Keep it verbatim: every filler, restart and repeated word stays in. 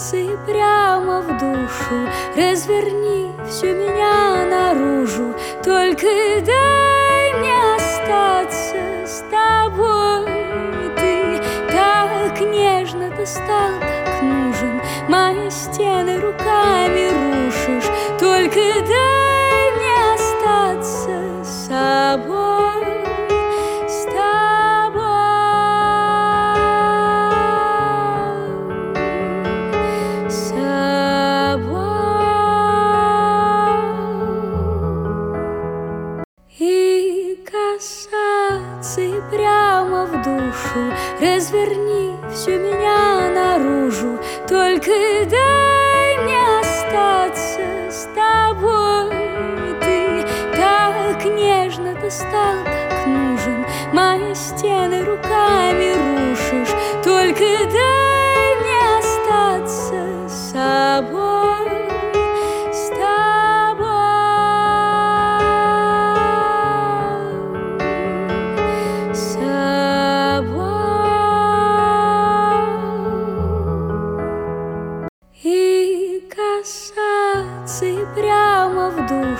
касаться и прямо в душу. Разверни всю меня наружу, только дай мне остаться с тобой. Ты так нежно, ты стал так нужен, мои стены руками рушишь, только дай мне остаться с собой, с тобой, с собой. И касаться и прямо в душу, разверни всю меня наружу, только дай мне остаться с тобой. Ты так нежно, ты стал так нужен, мои стены руками рушишь, только дай мне остаться с собой, с тобой, с собой. И касаться и прямо в душу.